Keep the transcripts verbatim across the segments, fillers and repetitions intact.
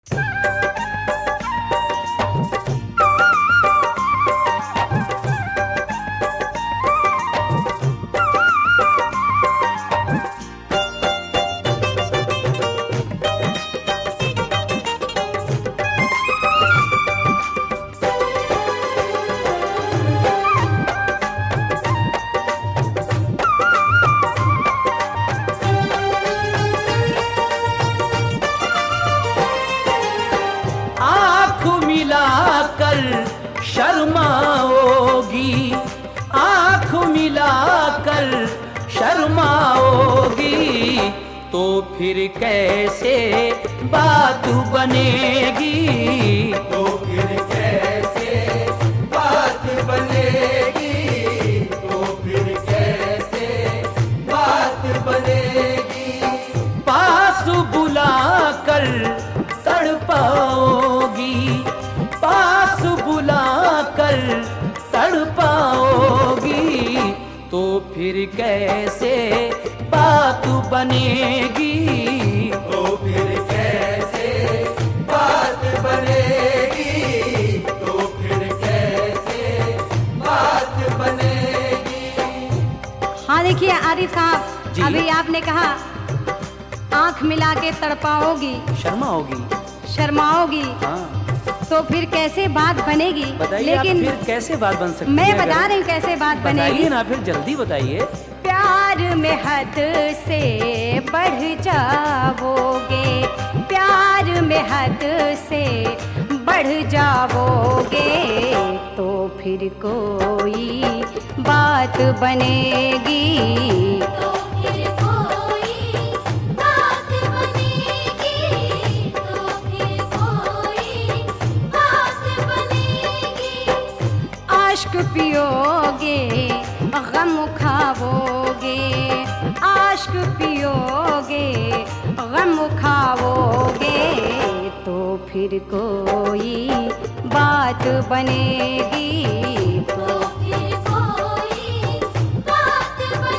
शर्माओगी, आँख मिलाकर शर्माओगी, तो फिर कैसे बात बनेगी, तो फिर कैसे बात बनेगी, तो फिर कैसे बात बनेगी। पास बुलाकर तड़पाओगी, पास बुलाकर तड़पाओगी, तो फिर कैसे बात बनेगी, तो फिर कैसे बात बनेगी, तो फिर कैसे बात बनेगी। हाँ देखिए आरिफ साहब, अभी आपने कहा आंख मिला के तड़पाओगी, शर्माओगी, शर्माओगी, हाँ, तो फिर कैसे बात बनेगी। लेकिन फिर कैसे बात बन सकती है? मैं बता रही हूँ कैसे बात बनेगी। बताइए ना, फिर जल्दी बताइए। प्यार में हद से बढ़ जाओगे, प्यार में हद से बढ़ जाओगे, तो फिर कोई बात बनेगी, तो फिर कोई बात बनेगी, तो फिर कोई बात बनेगी। आश्क पियोगे गम खाओगे, आश्क पियोगे गम खाओगे, तो फिर कोई बात बनेगी, तो फिर कोई बात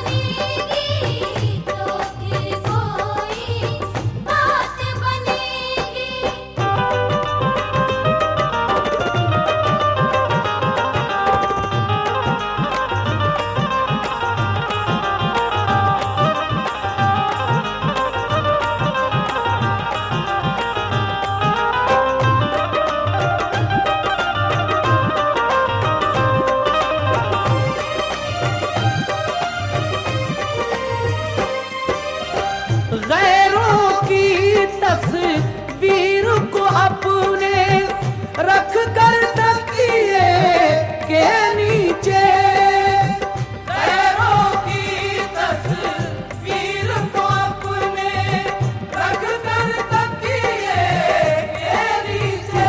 बनेगी, तो फिर कोई बात बनेगी। गैरों की तस्वीर को अपने रख कर तकिए के नीचे, गैरों की तस्वीर को अपने रख कर तकिए के नीचे,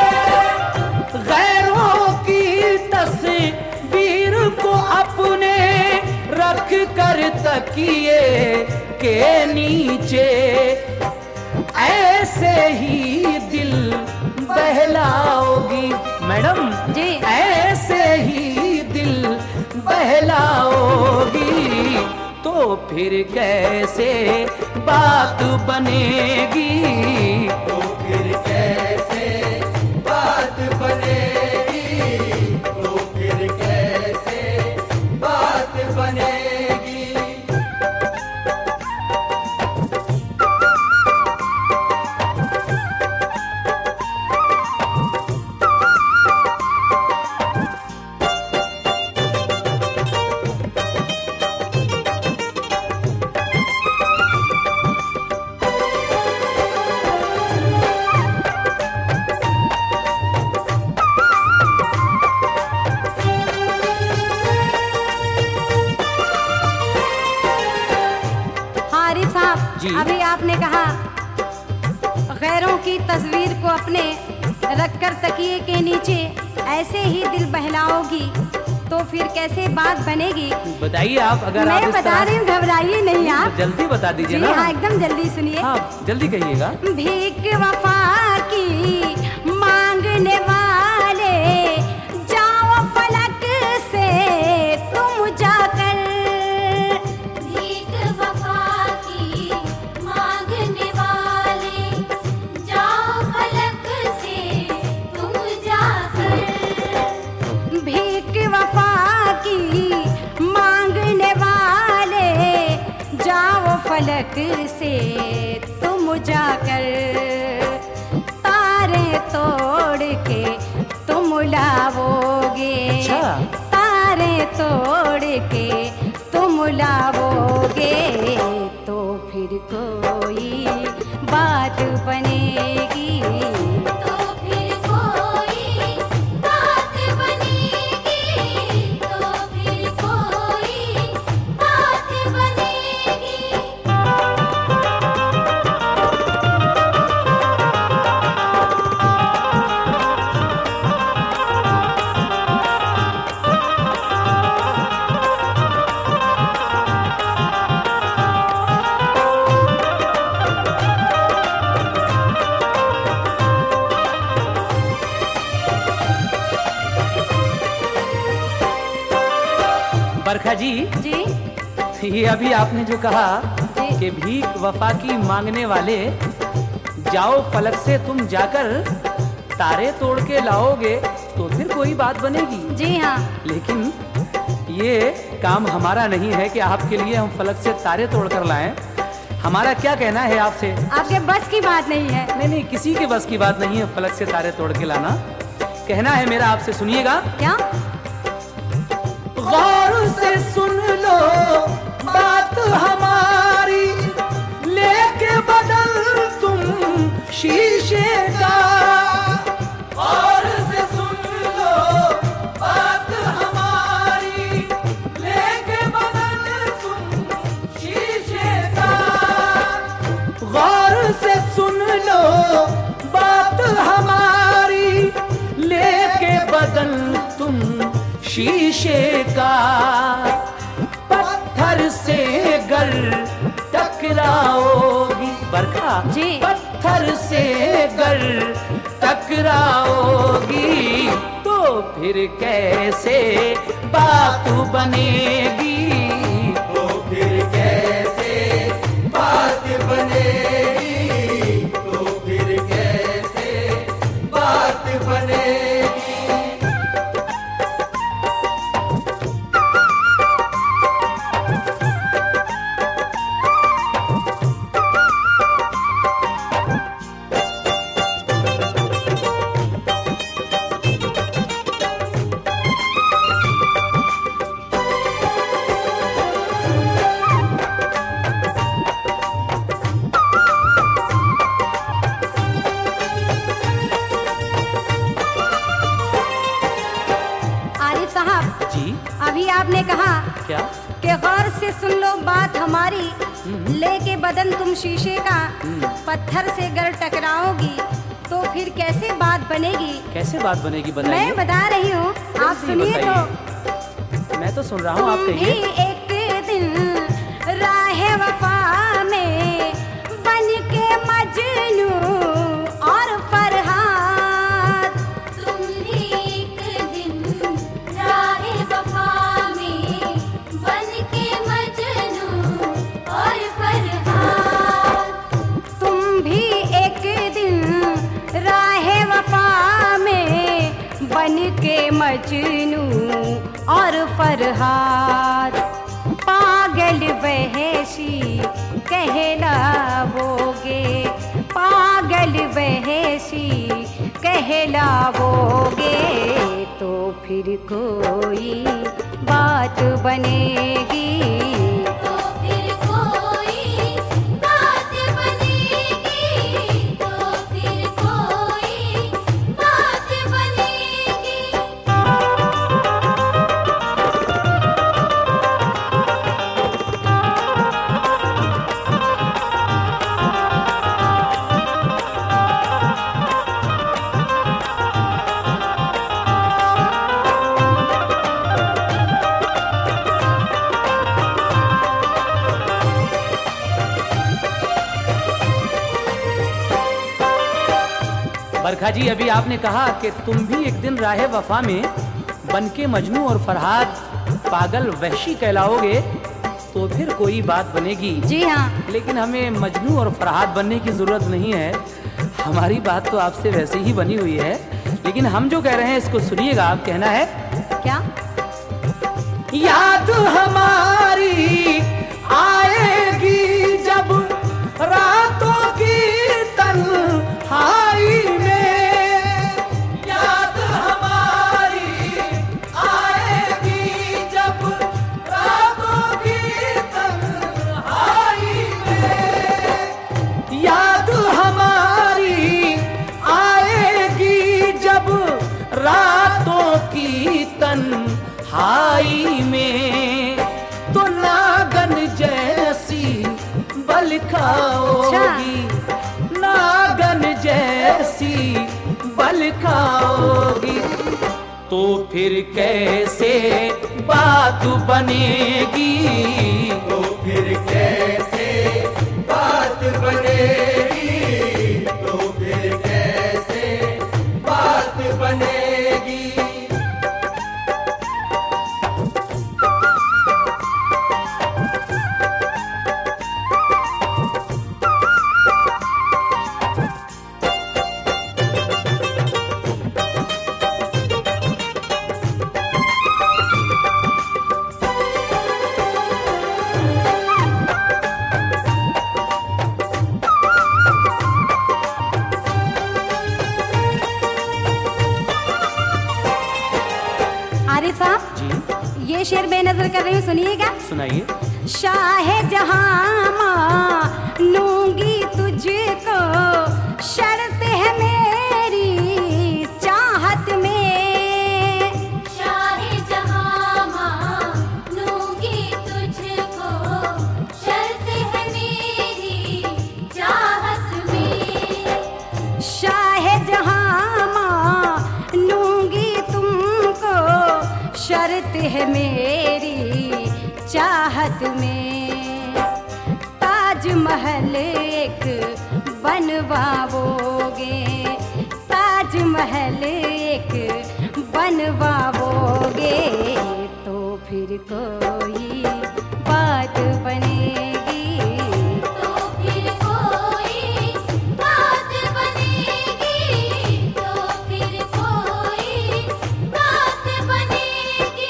गैरों की तस्वीर को अपने रख कर तकिए के नीचे, ऐसे ही दिल बहलाओगी। मैडम जी, ऐसे ही दिल बहलाओगी, तो फिर कैसे बात बनेगी, तो फिर कैसे बात बनेगी, तो फिर कैसे बात बनेगी। अभी आपने कहा गैरों की तस्वीर को अपने रखकर तकिए के नीचे ऐसे ही दिल बहलाओगी, तो फिर कैसे बात बनेगी। बताइए आप। अगर मैं आप बता रही हूँ, घबराइए नहीं आप, जल्दी बता दीजिए ना। हाँ एकदम जल्दी सुनिए। हाँ जल्दी कहिएगा। भीख वफा की मांगने वाले जाओ फलक से तुम जाकर, भीख वफा की मांगने वाले जाओ फलक से तुम जाकर तारे तोड़ के तुम लाओगे। अच्छा। तारे तोड़ के तुम लाओगे तो फिर कोई बात बनेगी। तो फिर कोई बात बनेगी, तो फिर कोई बात बनेगी। बरखा जी, जी ये अभी आपने जो कहा जी। कि भीख वफा की मांगने वाले, जाओ फलक से तुम जाकर तारे तोड़ के लाओगे तो फिर कोई बात बनेगी। जी हाँ। लेकिन ये काम हमारा नहीं है कि आपके लिए हम फलक से तारे तोड़ कर लाएं। हमारा क्या कहना है आपसे? आपके बस की बात नहीं है। नहीं नहीं, किसी के बस की बात नहीं है फलक से तारे तोड़ के लाना। कहना है मेरा आपसे, सुनिएगा। क्या? गौर से सुन लो बात हमारी, लेके बदल तुम शीशे का। गौर से सुन लो बात हमारी, लेके बदल तुम शीशे का। गौर से सुन लो बात हमारी, लेके बदल तुम शीशे का। पत्थर से गर टकराओगी बरखा जी। पत्थर से गर टकराओगी तो फिर कैसे बात बनेगी। तो फिर कैसे बात बनेगी, तो फिर कैसे बात बनेगी। आरिफ साहब, जी अभी आपने कहा क्या? कि गौर से सुन लो बात हमारी, हम्म। लेके बदन तुम शीशे का। हम्म। पत्थर से गर टकराओगी तो फिर कैसे बात बनेगी। कैसे बात बनेगी मैं बताइए। बता रही हूँ, आप जल्दी सुनिए तो। बताइए। मैं तो सुन रहा हूँ, आप तुम भी कहिए। एक दिन राह वफा में बन के मजनू और फरहाद। तुम भी एक दिन राहे वफा में बन के मजनू और फरहाद। तुम भी एक दिन राह वफा में बन के मजनू और फरहाद। पागल वहशी कहलाओगे, पागल वहशी कहलाओगे तो फिर कोई बात बनेगी। तो फिर कोई बात बनेगी, तो फिर कोई बात बनेगी। बरखा जी, अभी आपने कहा कि तुम भी एक दिन राहे वफा में बन के मजनू और फरहाद पागल वहशी कहलाओगे तो फिर कोई बात बनेगी। जी हाँ। लेकिन हमें मजनू और फरहाद बनने की जरूरत नहीं है। हमारी बात तो आपसे वैसे ही बनी हुई है। लेकिन हम जो कह रहे हैं इसको सुनिएगा। आप कहना है, क्या? याद हमारी आएगी जब ऐसी बल खाओगी तो फिर कैसे बात बनेगी, तो फिर कैसे बात बनेगी, तो फिर कैसे बात बनेगी। आरिफ साहब, जी ये शेर बेनजर कर रही हूँ, सुनिएगा। सुनाइए। शाहे जहां मानूंगी तुझको, शर्त है मेरी चाहत में। शाहे जहां मानूंगी तुझको, शर्त है मेरी चाहत में। शाहे जहां मानूंगी तुमको, शर्त है मेरी चाहत में। ताजमहल एक बनवाओगे, ताजमहल एक बनवाओगे तो फिर कोई बात बनेगी, तो फिर कोई बात बनेगी, तो फिर कोई बात बनेगी।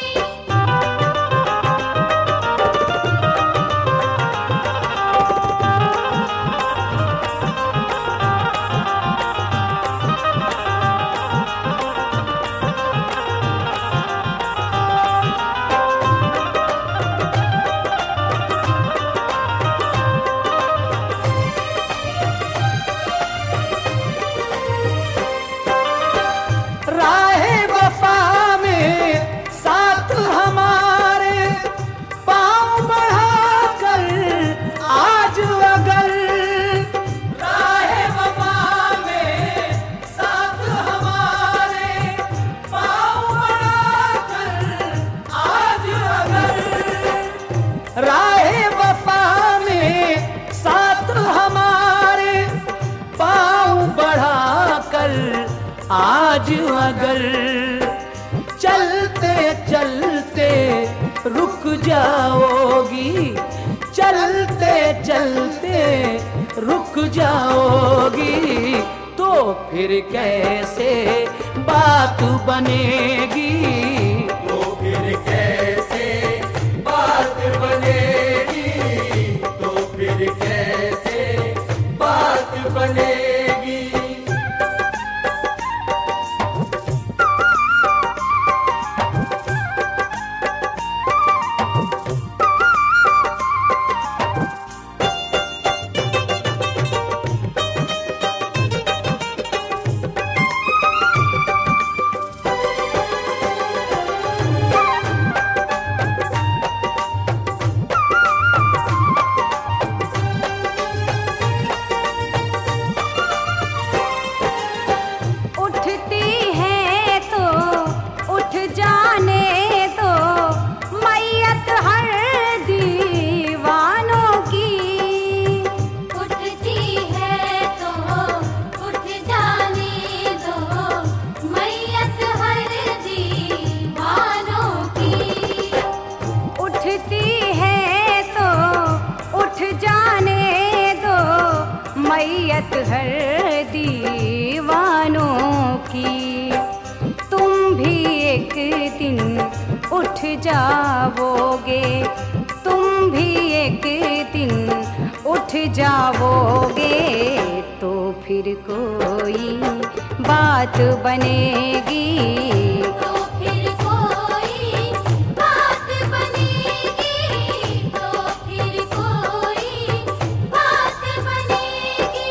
राहे वफा में साथ हमारे पाँव बढ़ाकर आज अगर, राहे वफा में साथ हमारे पाँव बढ़ाकर आज अगर, राहे वफा में साथ हमारे पाँव बढ़ाकर आज अगर, चलते चलते रुक जाओगी, चलते चलते रुक जाओगी तो फिर कैसे बात बनेगी, तो फिर कैसे बात बनेगी, तो फिर कैसे बात बनेगी। उठती है तो उठ जाने दो, मैयत हर दीवानों की। उठती है तो उठ जाने दो, मैयत हर दीवानों की। उठती है तो उठ जाने दो, मैयत हर दीवानों की। तुम भी एक दिन उठ जाओगे, तुम भी एक दिन उठ जाओगे तो फिर कोई बात बनेगी, तो फिर कोई बात बनेगी, तो फिर कोई बात बनेगी।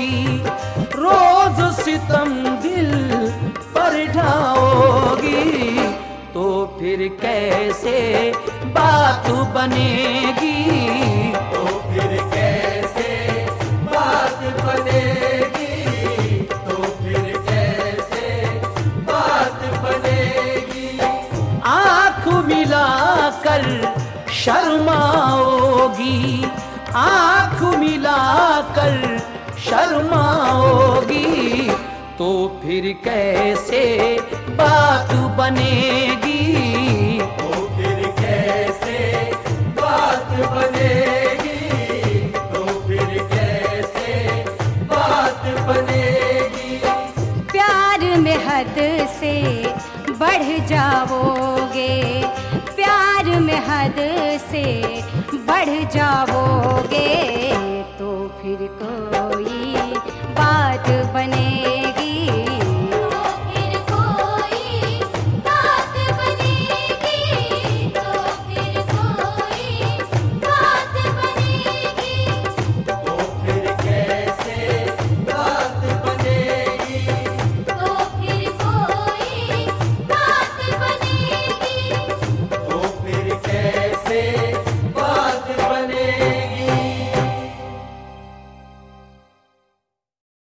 ढाओगी, रोज सितम दिल पर ढाओगी, तो फिर कैसे बात बनेगी, तो फिर कैसे बात बनेगी, तो फिर कैसे बात बनेगी। आँख मिलाकर शर्माओगी, आँख मिलाकर शर्माओगी, तो फिर कैसे बात बनेगी, तो फिर कैसे बात बनेगी, तो फिर कैसे बात बनेगी। प्यार में हद से बढ़ जाओगे, प्यार में हद से बढ़ जाओगे, तो फिर कोई बात बनेगी,